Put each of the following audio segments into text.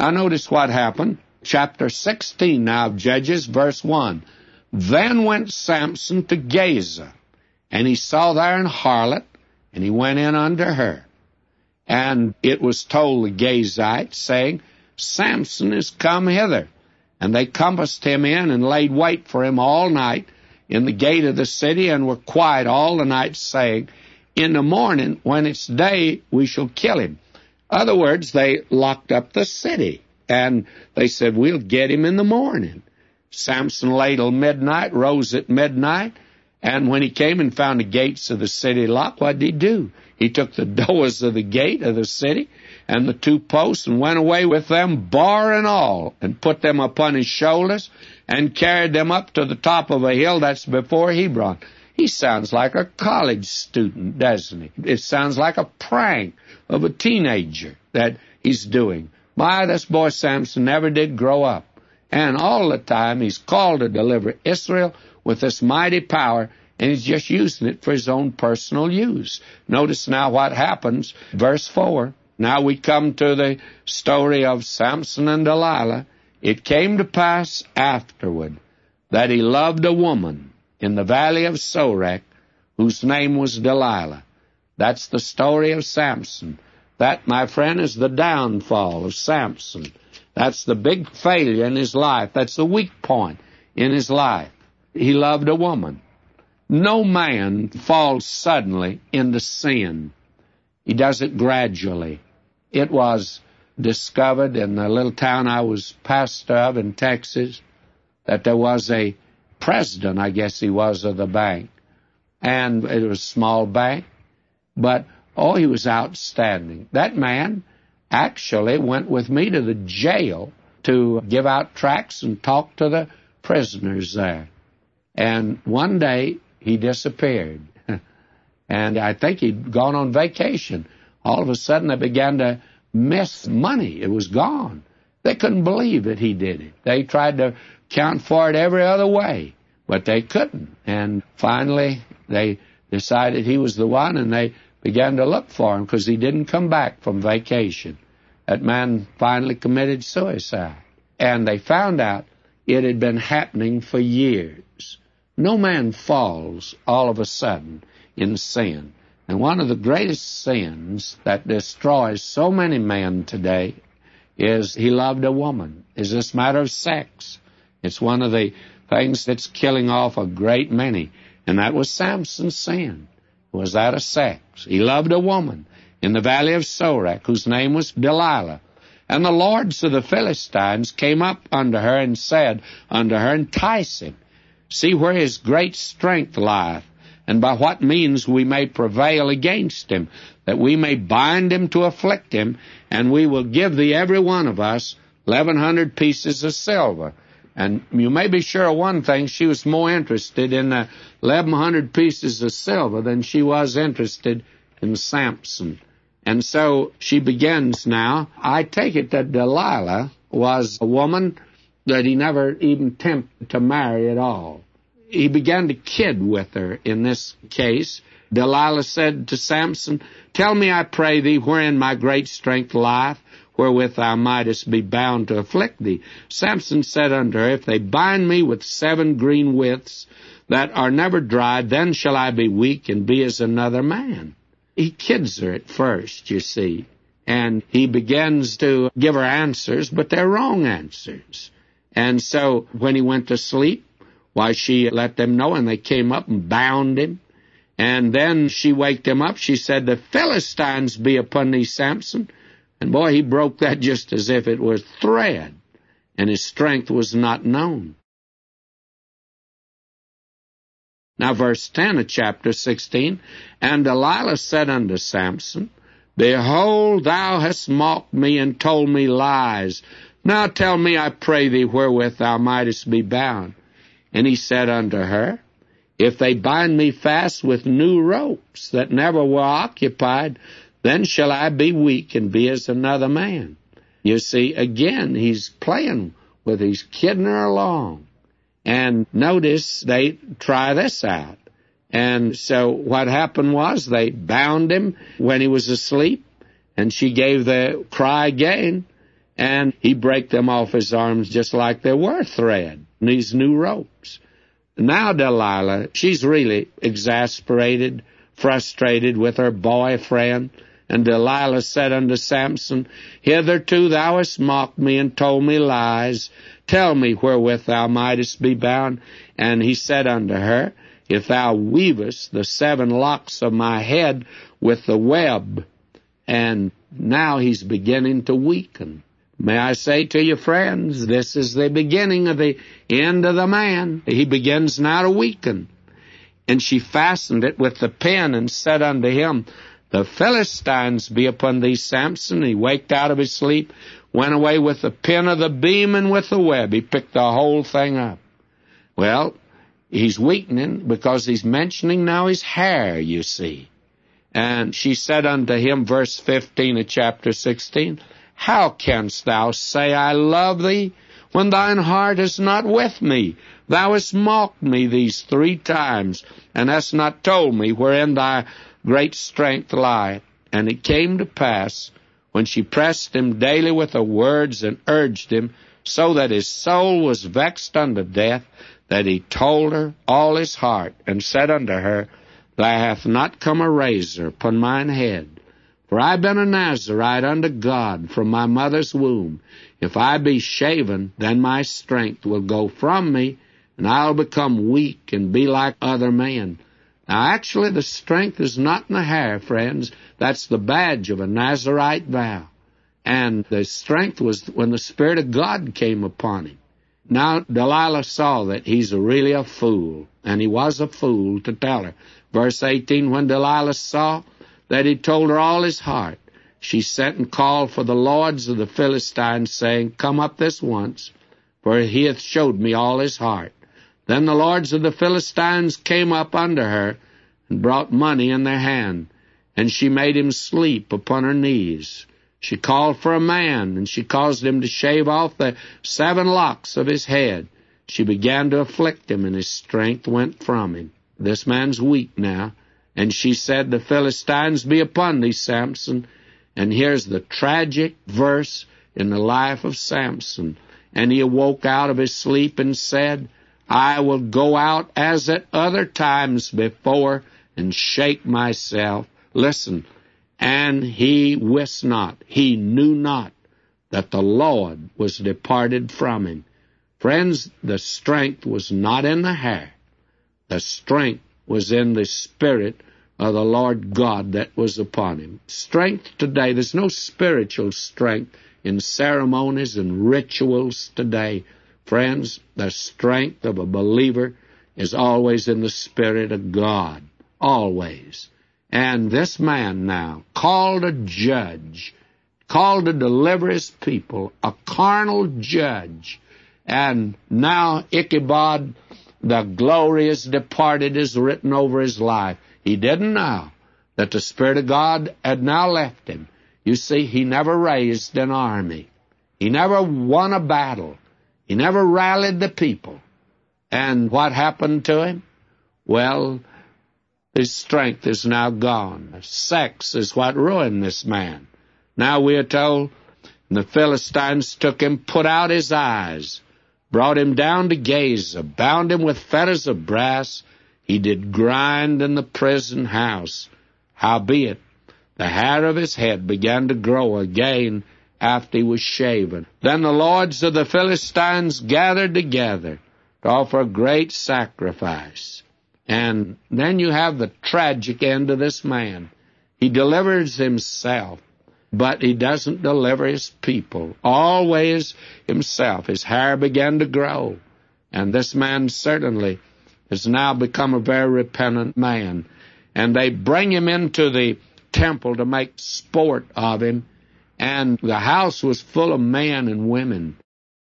Now notice what happened. Chapter 16 now of Judges, verse 1. Then went Samson to Gaza, and he saw there an harlot, and he went in unto her. And it was told the Gazites, saying, Samson is come hither. And they compassed him in and laid wait for him all night in the gate of the city, and were quiet all the night, saying, In the morning, when it's day, we shall kill him. Other words, they locked up the city, and they said, We'll get him in the morning. Samson lay till midnight, rose at midnight, and when he came and found the gates of the city locked, what did he do? He took the doors of the gate of the city and the 2 posts and went away with them, bar and all, and put them upon his shoulders and carried them up to the top of a hill that's before Hebron. He sounds like a college student, doesn't he? It sounds like a prank of a teenager that he's doing. My, this boy Samson never did grow up. And all the time he's called to deliver Israel with this mighty power, and he's just using it for his own personal use. Notice now what happens. Verse 4. Now we come to the story of Samson and Delilah. It came to pass afterward that he loved a woman in the valley of Sorek, whose name was Delilah. That's the story of Samson. That, my friend, is the downfall of Samson. That's the big failure in his life. That's the weak point in his life. He loved a woman. No man falls suddenly into sin. He does it gradually. It was discovered in the little town I was pastor of in Texas that there was a president, I guess he was, of the bank. And it was a small bank. But, he was outstanding. That man actually went with me to the jail to give out tracts and talk to the prisoners there. And one day, he disappeared. And I think he'd gone on vacation. All of a sudden, they began to miss money. It was gone. They couldn't believe that he did it. They tried to account for it every other way, but they couldn't. And finally, they decided he was the one, and they began to look for him because he didn't come back from vacation. That man finally committed suicide. And they found out it had been happening for years. No man falls all of a sudden in sin. And one of the greatest sins that destroys so many men today is he loved a woman. Is this matter of sex? It's one of the things that's killing off a great many. And that was Samson's sin. Was that of sex? He loved a woman in the valley of Sorek, whose name was Delilah. And the lords of the Philistines came up unto her and said unto her, Entice him. See where his great strength lieth, and by what means we may prevail against him, that we may bind him to afflict him, and we will give thee every one of us 1,100 pieces of silver. And you may be sure of one thing, she was more interested in the 1,100 pieces of silver than she was interested in Samson. And so she begins now. I take it that Delilah was a woman that he never even tempted to marry at all. He began to kid with her in this case. Delilah said to Samson, Tell me, I pray thee, wherein my great strength lieth, wherewith thou mightest be bound to afflict thee. Samson said unto her, If they bind me with 7 green withs that are never dried, then shall I be weak and be as another man. He kids her at first, you see, and he begins to give her answers, but they're wrong answers. And so when he went to sleep, why, she let them know, and they came up and bound him. And then she waked him up. She said, The Philistines be upon thee, Samson. And boy, he broke that just as if it was thread, and his strength was not known. Now, verse 10 of chapter 16, And Delilah said unto Samson, Behold, thou hast mocked me and told me lies. Now tell me, I pray thee, wherewith thou mightest be bound. And he said unto her, If they bind me fast with new ropes that never were occupied, then shall I be weak and be as another man. You see, again, he's playing with her. He's kidding her along. And notice they try this out. And so what happened was they bound him when he was asleep, and she gave the cry again, and he brake them off his arms just like they were thread, these new ropes. Now Delilah, she's really exasperated, frustrated with her boyfriend. And Delilah said unto Samson, Hitherto thou hast mocked me and told me lies. Tell me wherewith thou mightest be bound. And he said unto her, If thou weavest the 7 locks of my head with the web. And now he's beginning to weaken. May I say to you, friends, this is the beginning of the end of the man. He begins now to weaken. And she fastened it with the pin and said unto him, The Philistines be upon thee, Samson. He waked out of his sleep, went away with the pin of the beam and with the web. He picked the whole thing up. Well, he's weakening because he's mentioning now his hair, you see. And she said unto him, verse 15 of chapter 16, How canst thou say, I love thee, when thine heart is not with me? Thou hast mocked me these 3 times, and hast not told me wherein thy great strength lieth. And it came to pass, when she pressed him daily with her words and urged him, so that his soul was vexed unto death, that he told her all his heart, and said unto her, There hath not come a razor upon mine head, for I have been a Nazarite unto God from my mother's womb. If I be shaven, then my strength will go from me, and I'll become weak and be like other men. Now, actually, the strength is not in the hair, friends. That's the badge of a Nazarite vow. And the strength was when the Spirit of God came upon him. Now, Delilah saw that he's really a fool, and he was a fool to tell her. Verse 18, when Delilah saw that he told her all his heart, she sent and called for the lords of the Philistines, saying, Come up this once, for he hath showed me all his heart. Then the lords of the Philistines came up unto her, and brought money in their hand, and she made him sleep upon her knees. She called for a man, and she caused him to shave off the 7 locks of his head. She began to afflict him, and his strength went from him. This man's weak now. And she said, The Philistines be upon thee, Samson. And here's the tragic verse in the life of Samson. And he awoke out of his sleep and said, I will go out as at other times before, and shake myself. Listen, and he wist not, he knew not, that the Lord was departed from him. Friends, the strength was not in the hair. The strength was in the Spirit of the Lord God that was upon him. Strength today, there's no spiritual strength in ceremonies and rituals today. Friends, the strength of a believer is always in the Spirit of God. Always. And this man now, called a judge, called to deliver his people, a carnal judge, and now Ichabod, the glory is departed, is written over his life. He didn't know that the Spirit of God had now left him. You see, he never raised an army. He never won a battle. He never rallied the people. And what happened to him? Well, his strength is now gone. Sex is what ruined this man. Now we are told, the Philistines took him, put out his eyes, brought him down to Gaza, bound him with fetters of brass. He did grind in the prison house. Howbeit, the hair of his head began to grow again after he was shaven. Then the lords of the Philistines gathered together to offer a great sacrifice. And then you have the tragic end of this man. He delivers himself, but he doesn't deliver his people. Always himself. His hair began to grow. And this man certainly has now become a very repentant man. And they bring him into the temple to make sport of him. And the house was full of men and women.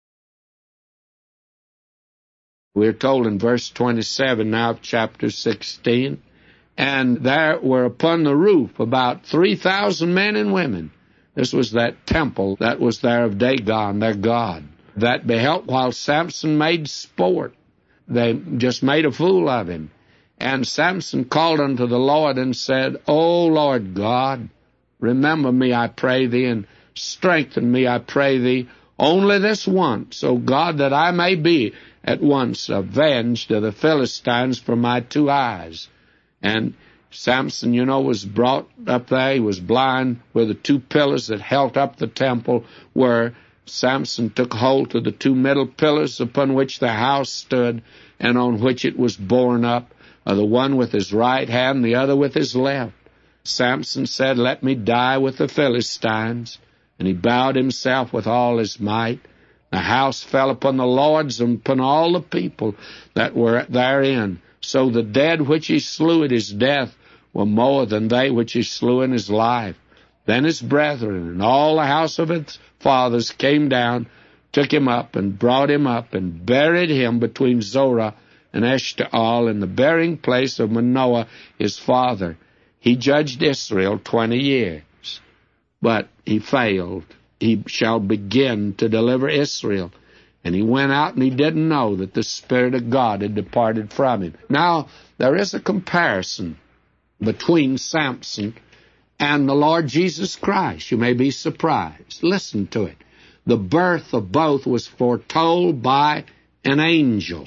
We're told in verse 27 now of chapter 16, and there were upon the roof about 3,000 men and women. This was that temple that was there of Dagon, their god, that beheld while Samson made sport. They just made a fool of him. And Samson called unto the Lord and said, O Lord God, remember me, I pray thee, and Strengthen me, I pray thee, only this once, O God, that I may be at once avenged of the Philistines for my 2 eyes. And Samson, was brought up there. He was blind, where the 2 pillars that held up the temple were. Samson took hold of the 2 middle pillars upon which the house stood and on which it was borne up, the one with his right hand, the other with his left. Samson said, "Let me die with the Philistines." And he bowed himself with all his might. The house fell upon the lords and upon all the people that were therein. So the dead which he slew at his death were more than they which he slew in his life. Then his brethren and all the house of his fathers came down, took him up, and brought him up, and buried him between Zorah and Eshtaol in the burying place of Manoah his father. He judged Israel 20 years. But he failed. He shall begin to deliver Israel. And he went out and he didn't know that the Spirit of God had departed from him. Now, there is a comparison between Samson and the Lord Jesus Christ. You may be surprised. Listen to it. The birth of both was foretold by an angel.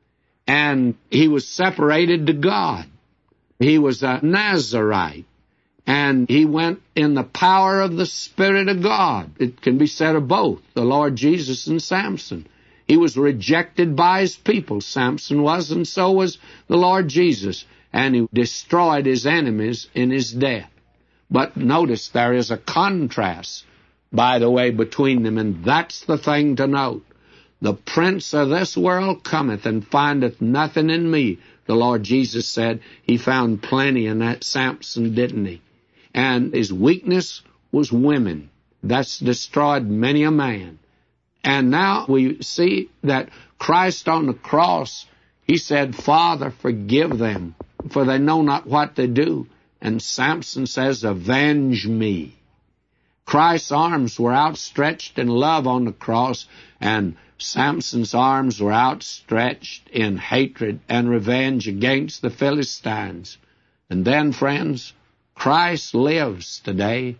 And he was separated to God. He was a Nazarite. And he went in the power of the Spirit of God. It can be said of both, the Lord Jesus and Samson. He was rejected by his people, Samson was, and so was the Lord Jesus. And he destroyed his enemies in his death. But notice there is a contrast, by the way, between them, and that's the thing to note. The prince of this world cometh and findeth nothing in me, the Lord Jesus said. He found plenty in that Samson, didn't he? And his weakness was women. That's destroyed many a man. And now we see that Christ on the cross, he said, "Father, forgive them, for they know not what they do." And Samson says, "Avenge me." Christ's arms were outstretched in love on the cross, and Samson's arms were outstretched in hatred and revenge against the Philistines. And then, friends, Christ lives today.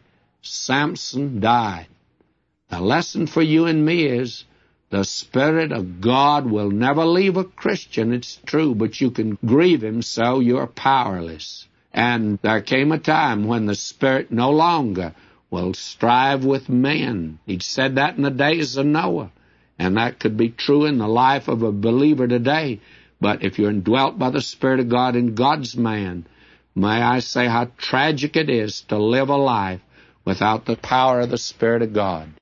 Samson died. The lesson for you and me is the Spirit of God will never leave a Christian. It's true, but you can grieve him so you're powerless. And there came a time when the Spirit no longer will strive with men. He said that in the days of Noah. And that could be true in the life of a believer today. But if you're indwelt by the Spirit of God in God's man, may I say how tragic it is to live a life without the power of the Spirit of God.